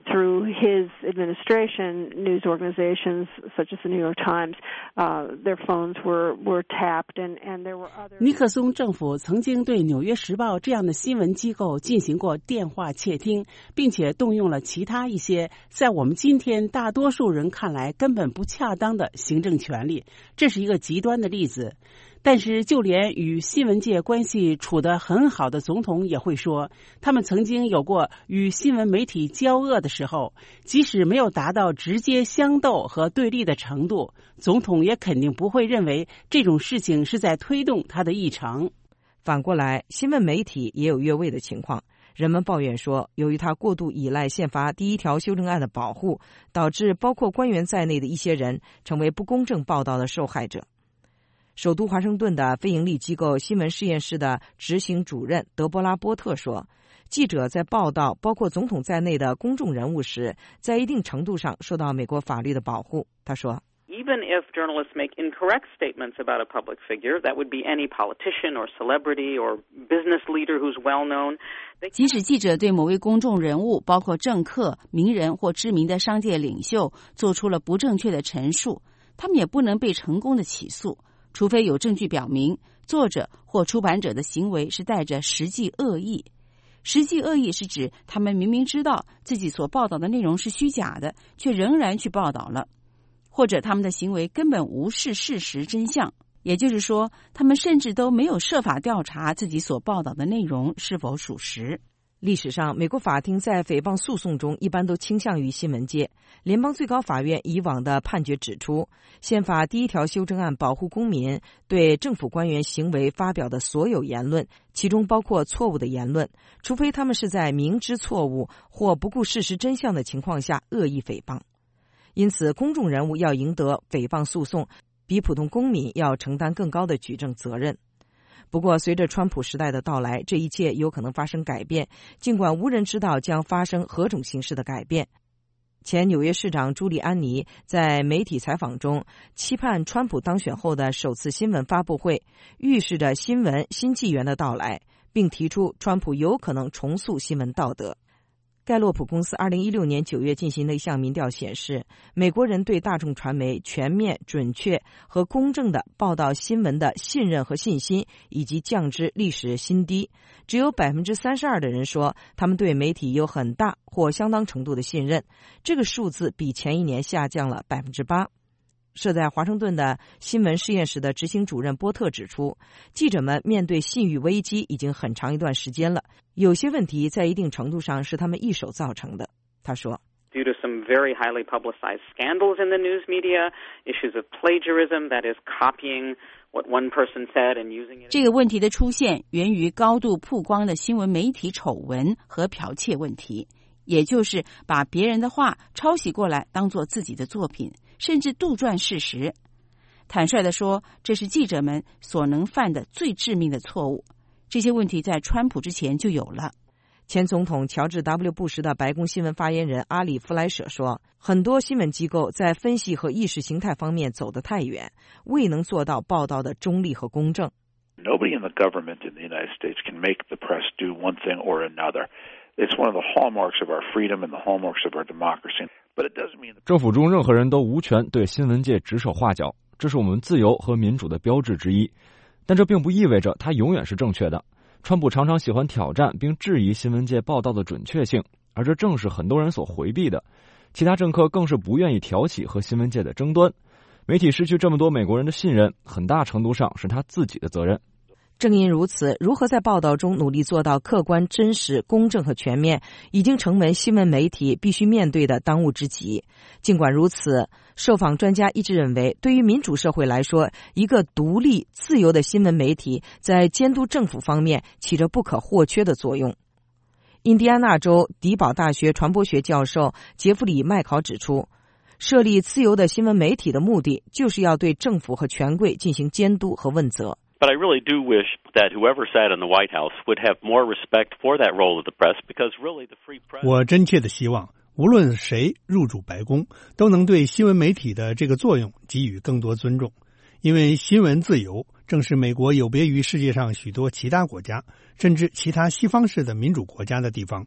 his administration, news organizations such as the New York Times, uh, their phones were were tapped, and and there were other. 尼克松政府曾经对《纽约时报》这样的新闻机构进行过电话窃听，并且动用了其他一些在我们今天大多数人看来根本不恰当的行政权力，这是一个极端的例子。但是就连与新闻界关系处得很好的总统也会说，他们曾经有过与新闻媒体交恶的时候，即使没有达到直接相斗和对立的程度，总统也肯定不会认为这种事情是在推动他的议程。 反过来，新闻媒体也有越位的情况。人们抱怨说，由于他过度依赖宪法第一条修正案的保护，导致包括官员在内的一些人成为不公正报道的受害者。首都华盛顿的非营利机构新闻实验室的执行主任德波拉·波特说，记者在报道包括总统在内的公众人物时，在一定程度上受到美国法律的保护。他说， Even if journalists make incorrect statements about a public figure, that would be any politician or celebrity or business leader who's well known. 即使记者对某位公众人物，包括政客、名人或知名的商界领袖，做出了不正确的陈述，他们也不能被成功的起诉，除非有证据表明作者或出版者的行为是带着实际恶意。实际恶意是指他们明明知道自己所报道的内容是虚假的，却仍然去报道了，或者他们的行为根本无视事实真相，也就是说，他们甚至都没有设法调查自己所报道的内容是否属实。 历史上，美国法庭在诽谤诉讼中一般都倾向于新闻界。联邦最高法院以往的判决指出，宪法第一条修正案保护公民对政府官员行为发表的所有言论，其中包括错误的言论，除非他们是在明知错误或不顾事实真相的情况下恶意诽谤。因此，公众人物要赢得诽谤诉讼，比普通公民要承担更高的举证责任。不过，随着川普时代的到来，这一切有可能发生改变，尽管无人知道将发生何种形式的改变。前纽约市长朱利安尼在媒体采访中期盼川普当选后的首次新闻发布会预示着新闻新纪元的到来，并提出川普有可能重塑新闻道德。盖洛普公司二零一六年九月进行的一项民调显示，美国人对大众传媒全面、准确和公正的报道新闻的信任和信心已经降至历史新低。只有 百分之三十二 的人说他们对媒体有很大或相当程度的信任，这个数字比前一年下降了 百分之八。设在华盛顿的新闻实验室的执行主任波特指出，记者们面对信誉危机已经很长一段时间了，有些问题在一定程度上是他们一手造成的。他说， Due to some very highly publicized scandals in the news media, issues of plagiarism, that is copying what one person said and using it. 这个问题的出现源于高度曝光的新闻媒体丑闻和剽窃问题，也就是把别人的话抄袭过来当作自己的作品，甚至杜撰事实。坦率地说，这是记者们所能犯的最致命的错误。这些问题在川普之前就有了。 前总统乔治 W 布什的白宫新闻发言人阿里弗莱舍说，很多新闻机构在分析和意识形态方面走得太远，未能做到报道的中立和公正。 Nobody in the government in the United States can make the press do one thing or another. It's one of the hallmarks of our freedom and the hallmarks of our democracy. But it doesn't mean 政府中任何人都无权对新闻界指手画脚，这是我们自由和民主的标志之一。但这并不意味着它永远是正确的。川普常常喜欢挑战并质疑新闻界报道的准确性，而这正是很多人所回避的。其他政客更是不愿意挑起和新闻界的争端。媒体失去这么多美国人的信任，很大程度上是他自己的责任。 正因如此，如何在报道中努力做到客观、真实、公正和全面，已经成为新闻媒体必须面对的当务之急。尽管如此，受访专家一致认为，对于民主社会来说，一个独立、自由的新闻媒体在监督政府方面起着不可或缺的作用。印第安纳州迪堡大学传播学教授杰弗里·麦考指出，设立自由的新闻媒体的目的，就是要对政府和权贵进行监督和问责。 But I really do wish that whoever sat in the White House would have more respect for that role of the press, because really the free press. 我真切的希望，无论谁入主白宫，都能对新闻媒体的这个作用给予更多尊重，因为新闻自由正是美国有别于世界上许多其他国家，甚至其他西方式的民主国家的地方。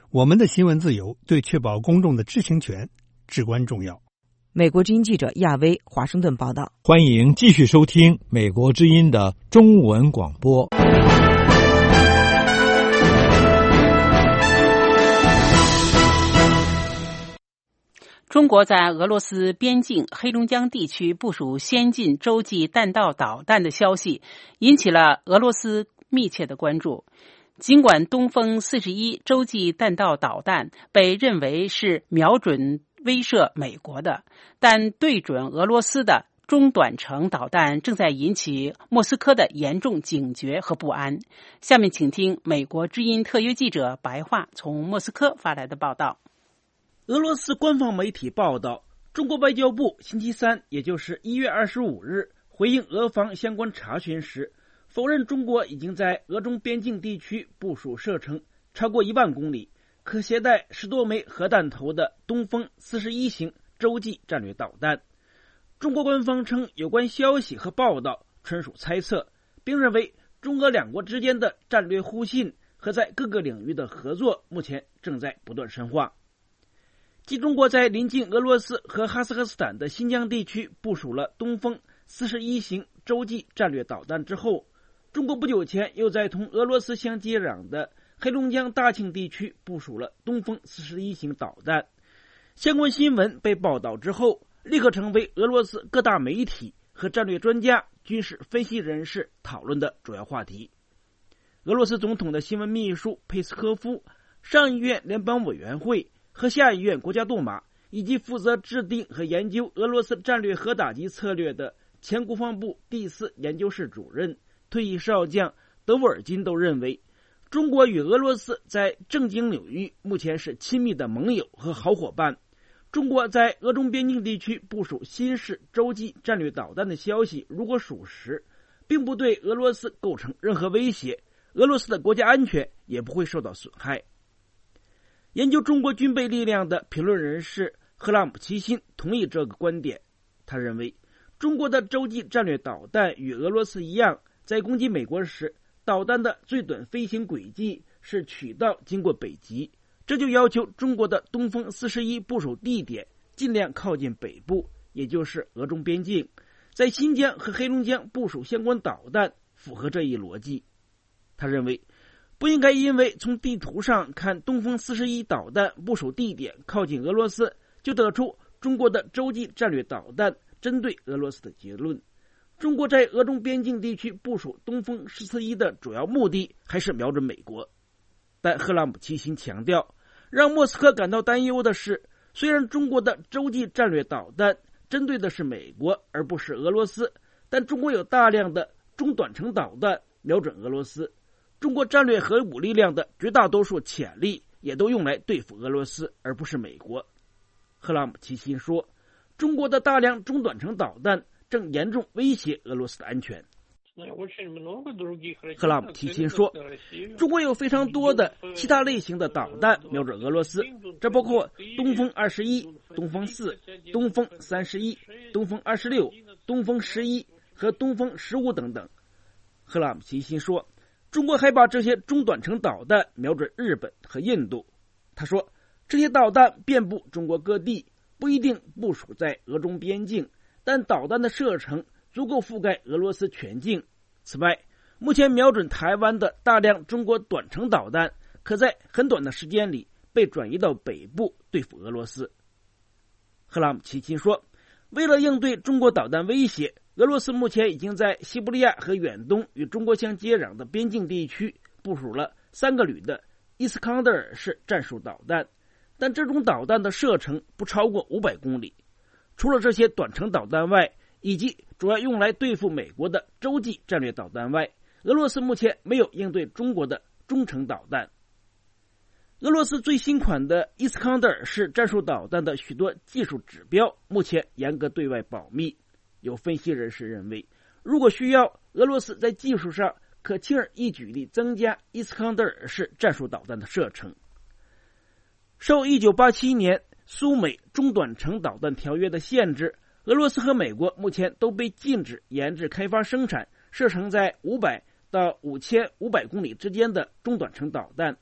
我们的新闻自由对确保公众的知情权至关重要。 美国之音记者亚威华盛顿报道。 欢迎继续收听美国之音的中文广播。 中国在俄罗斯边境黑龙江地区部署先进洲际弹道导弹的消息引起了俄罗斯密切的关注。尽管东风四十一洲际弹道导弹被认为是瞄准威慑美国的，但对准俄罗斯的中短程导弹正在引起莫斯科的严重警觉和不安。下面请听美国之音特约记者白桦从莫斯科发来的报道。 俄罗斯官方媒体报道，中国外交部星期三，也就是一月二十五日，回应俄方相关查询时，否认中国已经在俄中边境地区部署射程超过一万公里、可携带十多枚核弹头的东风四十一型洲际战略导弹。中国官方称，有关消息和报道纯属猜测，并认为中俄两国之间的战略互信和在各个领域的合作目前正在不断深化。继中国在临近俄罗斯和哈萨克斯坦的新疆地区部署了东风四十一型洲际战略导弹之后，中国不久前又在同俄罗斯相接壤的黑龙江大庆地区部署了东风四十一型导弹。相关新闻被报道之后，立刻成为俄罗斯各大媒体和战略专家、军事分析人士讨论的主要话题。俄罗斯总统的新闻秘书佩斯科夫、上议院联邦委员会和下议院国家杜马，以及负责制定和研究俄罗斯战略核打击策略的前国防部第四研究室主任、退役少将德沃尔金都认为，中国与俄罗斯在政经领域目前是亲密的盟友和好伙伴。中国在俄中边境地区部署新式洲际战略导弹的消息如果属实，并不对俄罗斯构成任何威胁，俄罗斯的国家安全也不会受到损害。研究中国军备力量的评论人士赫拉姆齐辛同意这个观点。他认为，中国的洲际战略导弹与俄罗斯一样，在攻击美国时，导弹的最短飞行轨迹是曲道经过北极，这就要求中国的东风四十一部署地点尽量靠近北部，也就是俄中边境。在新疆和黑龙江部署相关导弹符合这一逻辑。他认为，不应该因为从地图上看东风四十一导弹部署地点靠近俄罗斯，就得出中国的洲际战略导弹针对俄罗斯的结论。中国在俄中边境地区部署东风四十一的主要目的还是瞄准美国。但赫拉姆齐辛强调，让莫斯科感到担忧的是，虽然中国的洲际战略导弹针对的是美国而不是俄罗斯，但中国有大量的中短程导弹瞄准俄罗斯。中国战略核武力量的绝大多数潜力也都用来对付俄罗斯，而不是美国。赫拉姆齐辛说，中国的大量中短程导弹正严重威胁俄罗斯的安全。赫拉姆齐辛说，中国有非常多的其他类型的导弹瞄准俄罗斯，这包括东风二十一、东风四、东风三十一、东风二十六、东风十一和东风十五等等。赫拉姆齐辛说，中国还把这些中短程导弹瞄准日本和印度。他说，这些导弹遍布中国各地，不一定部署在俄中边境，但导弹的射程足够覆盖俄罗斯全境。此外，目前瞄准台湾的大量中国短程导弹，可在很短的时间里被转移到北部对付俄罗斯。赫拉姆齐辛说，为了应对中国导弹威胁，俄罗斯目前已经在西伯利亚和远东与中国相接壤的边境地区部署了三个旅的伊斯康德尔式战术导弹，但这种导弹的射程不超过五百公里。除了这些短程导弹外，以及主要用来对付美国的洲际战略导弹外，俄罗斯目前没有应对中国的中程导弹。俄罗斯最新款的伊斯康德尔式战术导弹的许多技术指标目前严格对外保密。有分析人士认为，如果需要，俄罗斯在技术上可轻而易举地增加伊斯康德尔式战术导弹的射程。受一九八七年苏美中短程导弹条约的限制，俄罗斯和美国目前都被禁止研制、开发、生产射程在五百到五千五百公里之间的中短程导弹。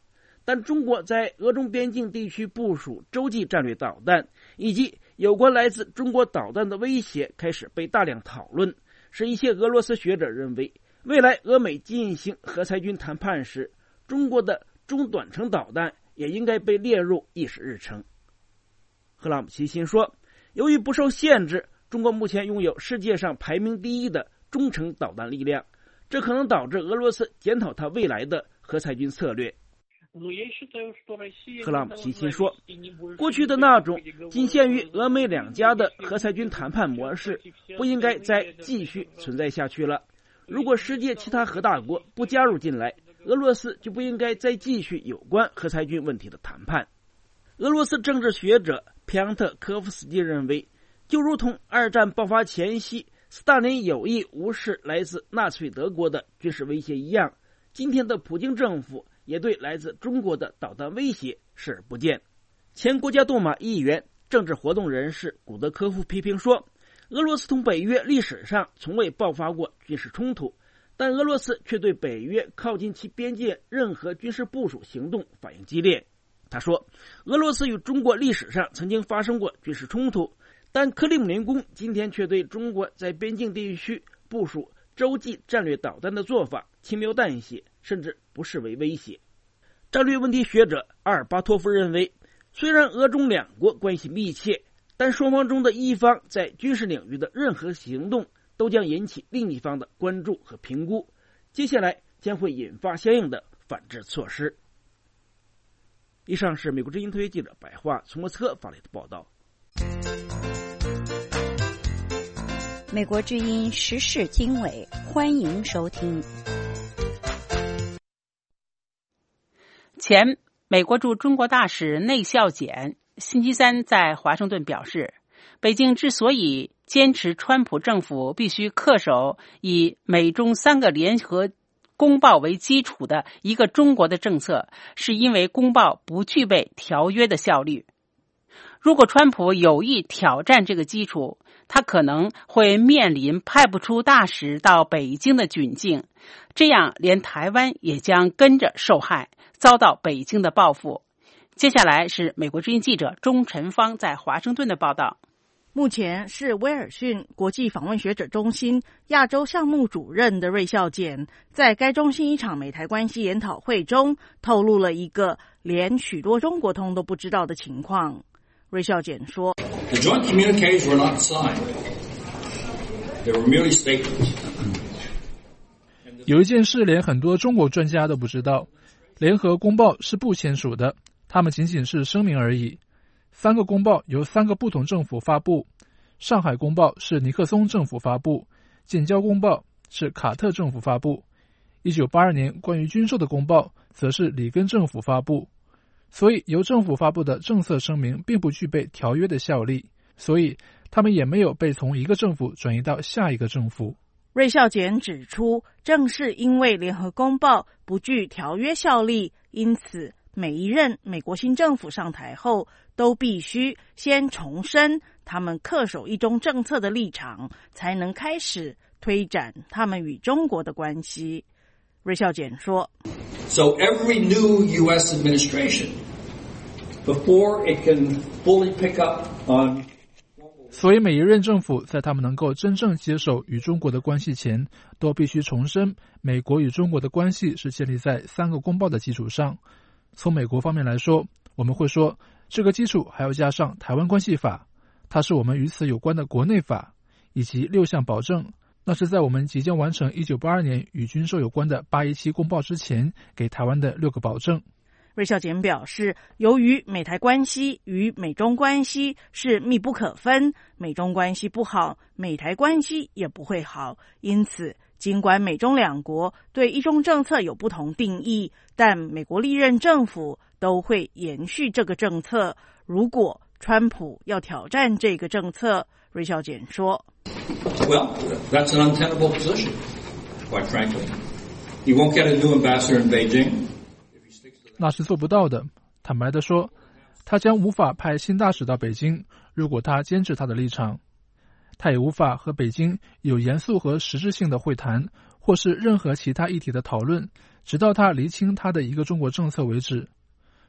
但中国在俄中边境地区部署洲际战略导弹，以及有关来自中国导弹的威胁开始被大量讨论，使一些俄罗斯学者认为，未来俄美进行核裁军谈判时，中国的中短程导弹也应该被列入议事日程。赫拉姆齐辛说，由于不受限制，中国目前拥有世界上排名第一的中程导弹力量，这可能导致俄罗斯检讨它未来的核裁军策略。赫拉姆齐辛说，过去的那种仅限于俄美两家的核裁军谈判模式不应该再继续存在下去了。如果世界其他核大国不加入进来，俄罗斯就不应该再继续有关核裁军问题的谈判。俄罗斯政治学者皮昂特科夫斯基认为，就如同二战爆发前夕斯大林有意无视来自纳粹德国的军事威胁一样，今天的普京政府也对来自中国的导弹威胁视而不见。前国家杜马议员、政治活动人士古德科夫批评说，俄罗斯同北约历史上从未爆发过军事冲突，但俄罗斯却对北约靠近其边界任何军事部署行动反应激烈。他说，俄罗斯与中国历史上曾经发生过军事冲突，但克里姆林宫今天却对中国在边境地区部署洲际战略导弹的做法轻描淡写，甚至不视为威胁。战略问题学者阿尔巴托夫认为，虽然俄中两国关系密切，但双方中的一方在军事领域的任何行动都将引起另一方的关注和评估，接下来将会引发相应的反制措施。以上是美国之音特约记者白桦从莫斯科发来的报道。 美国之音时事经纬，欢迎收听。 前美国驻中国大使内孝俭星期三在华盛顿表示，北京之所以坚持川普政府必须恪守以美中三个联合公报为基础的一个中国的政策，是因为公报不具备条约的效率。如果川普有意挑战这个基础，他可能会面临派不出大使到北京的窘境，这样连台湾也将跟着受害，遭到北京的报复。接下来是美国之音记者钟晨芳在华盛顿的报道。 目前是威尔逊国际访问学者中心亚洲项目主任的瑞孝俭，在该中心一场美台关系研讨会中透露了一个连许多中国通都不知道的情况。瑞孝俭说， The joint communiques were not signed. They were merely statements. 有一件事连很多中国专家都不知道，联合公报是不签署的，他们仅仅是声明而已。三个公报由三个不同政府发布，上海公报是尼克松政府发布，建交公报是卡特政府发布，一九八二年关于军售的公报则是里根政府发布。所以由政府发布的政策声明并不具备条约的效力，所以他们也没有被从一个政府转移到下一个政府。 瑞孝俭指出，正是因为联合公报不具条约效力，因此每一任美国新政府上台后都必须先重申他们恪守一中政策的立场，才能开始推展他们与中国的关系。瑞孝俭说， So every new U S administration, before it can fully pick up on 所以每一任政府在他们能够真正接手与中国的关系前，都必须重申美国与中国的关系是建立在三个公报的基础上。从美国方面来说，我们会说这个基础还要加上台湾关系法，它是我们与此有关的国内法，以及六项保证，那是在我们即将完成一九八二年与军售有关的八一七公报之前给台湾的六个保证。 瑞孝俭表示，由于美台关系与美中关系是密不可分，美中关系不好，美台关系也不会好，因此尽管美中两国对一中政策有不同定义，但美国历任政府都会延续这个政策。如果川普要挑战这个政策，瑞孝俭说， Well, that's an untenable position, quite frankly. You won't get a new ambassador in Beijing. 那是做不到的。坦白地说，他将无法派新大使到北京，如果他坚持他的立场。他也无法和北京有严肃和实质性的会谈，或是任何其他议题的讨论，直到他厘清他的一个中国政策为止。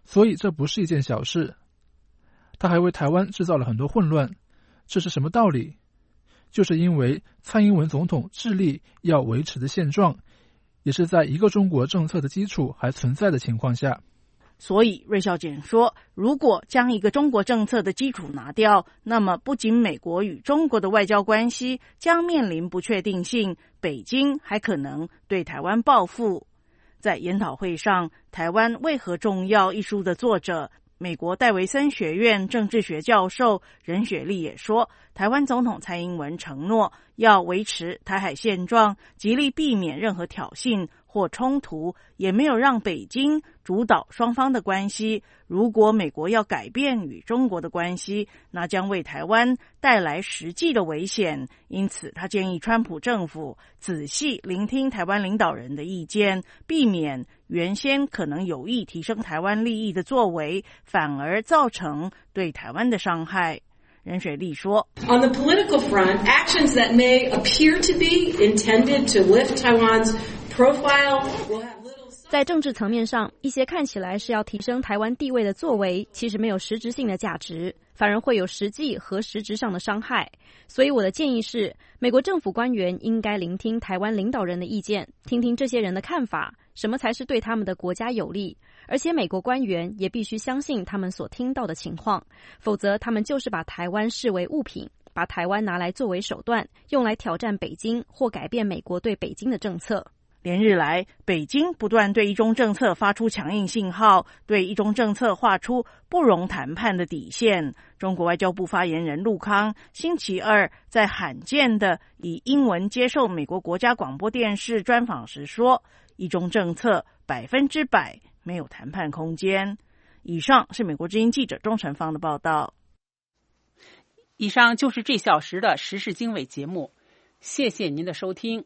所以这不是一件小事。他还为台湾制造了很多混乱，这是什么道理？就是因为蔡英文总统致力要维持的现状，也是在一个中国政策的基础还存在的情况下。 所以瑞孝简说，如果将一个中国政策的基础拿掉，那么不仅美国与中国的外交关系将面临不确定性，北京还可能对台湾报复。在研讨会上，《台湾为何重要》一书的作者美国戴维森学院政治学教授任雪莉也说，台湾总统蔡英文承诺要维持台海现状，极力避免任何挑衅或冲突，也没有让北京主导双方的关系。如果美国要改变与中国的关系，那将为台湾带来实际的危险。因此，他建议川普政府仔细聆听台湾领导人的意见，避免原先可能有意提升台湾利益的作为，反而造成对台湾的伤害。任雪莉说 On the political front, actions that may appear to be intended to lift Taiwan's profile will have little... 在政治层面上，一些看起来是要提升台湾地位的作为，其实没有实质性的价值，反而会有实际和实质上的伤害。所以我的建议是，美国政府官员应该聆听台湾领导人的意见，听听这些人的看法，什么才是对他们的国家有利。而且美国官员也必须相信他们所听到的情况，否则他们就是把台湾视为物品，把台湾拿来作为手段，用来挑战北京或改变美国对北京的政策。 连日来，北京不断对一中政策发出强硬信号，对一中政策画出不容谈判的底线。中国外交部发言人陆康星期二在罕见的以英文接受美国国家广播电视专访时说，一中政策百分之百没有谈判空间。以上是美国之音记者钟成芳的报道。 以上就是这小时的时事经纬节目，谢谢您的收听。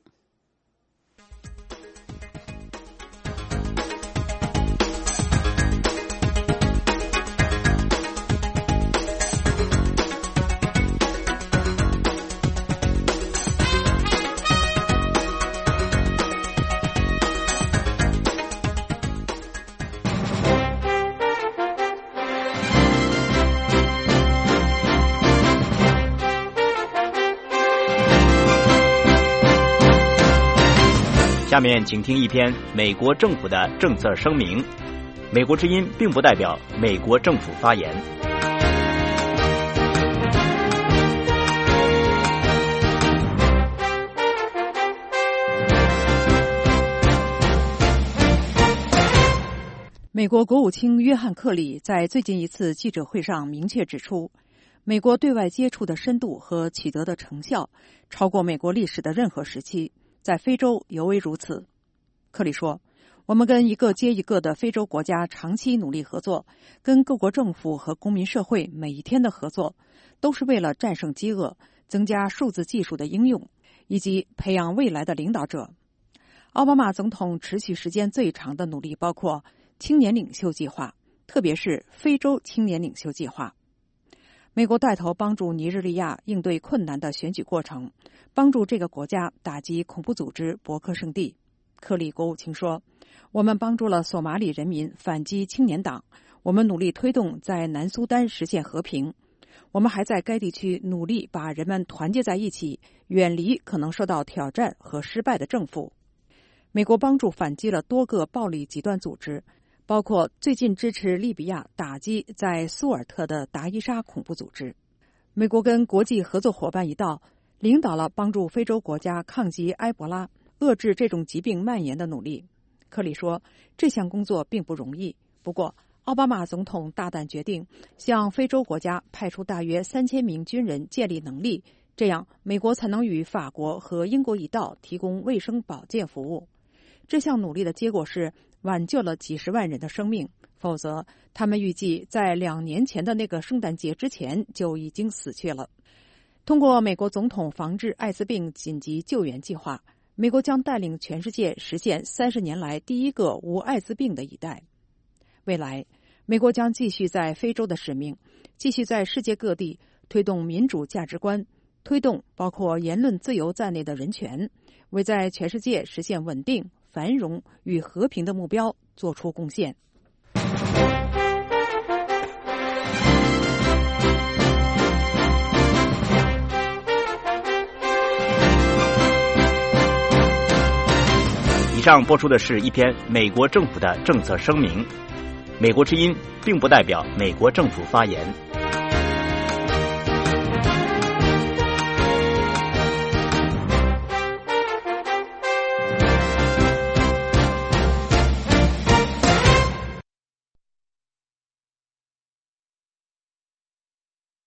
下面请听一篇美国政府的政策声明。美国之音并不代表美国政府发言。 美国国务卿约翰·克里在最近一次记者会上明确指出，美国对外接触的深度和取得的成效超过美国历史的任何时期，在非洲尤为如此。克里说，我们跟一个接一个的非洲国家长期努力合作，跟各国政府和公民社会每一天的合作，都是为了战胜饥饿，增加数字技术的应用，以及培养未来的领导者。奥巴马总统持续时间最长的努力包括青年领袖计划，特别是非洲青年领袖计划。美国带头帮助尼日利亚应对困难的选举过程，帮助这个国家打击恐怖组织伯克圣地。克里国务卿说，我们帮助了索马里人民反击青年党，我们努力推动在南苏丹实现和平，我们还在该地区努力把人们团结在一起，远离可能受到挑战和失败的政府。美国帮助反击了多个暴力极端组织，包括最近支持利比亚打击在苏尔特的达伊沙恐怖组织。美国跟国际合作伙伴一道，领导了帮助非洲国家抗击埃博拉、遏制这种疾病蔓延的努力。克里说，这项工作并不容易，不过奥巴马总统大胆决定向非洲国家派出大约三千名军人建立能力，这样美国才能与法国和英国一道提供卫生保健服务。这项努力的结果是挽救了几十万人的生命，否则他们预计在两年前的那个圣诞节之前就已经死去了。通过美国总统防治艾滋病紧急救援计划，美国将带领全世界实现三十年来第一个无艾滋病的一代。未来，美国将继续在非洲的使命，继续在世界各地推动民主价值观，推动包括言论自由在内的人权，为在全世界实现稳定、繁荣与和平的目标做出贡献。 以上播出的是一篇美国政府的政策声明。美国之音并不代表美国政府发言。